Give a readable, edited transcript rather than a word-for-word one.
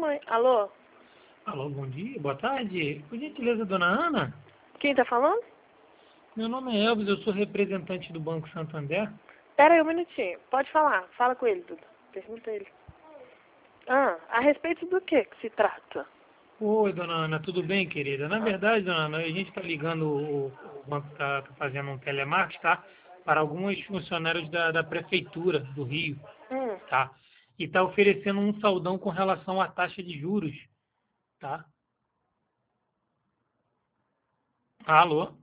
Oi, alô? Alô, bom dia, boa tarde. Por gentileza, dona Ana? Quem tá falando? Meu nome é Elvis, eu sou representante do Banco Santander. Pera aí um minutinho. Pode falar. Fala com ele, Duda. Pergunta ele. A respeito do que se trata? Oi, dona Ana, tudo bem, querida? Na verdade, dona Ana, a gente está ligando, o banco está fazendo um telemarketing, tá? Para alguns funcionários da Prefeitura do Rio, Hum, tá? E está oferecendo um saldão com relação à taxa de juros, tá? Alô?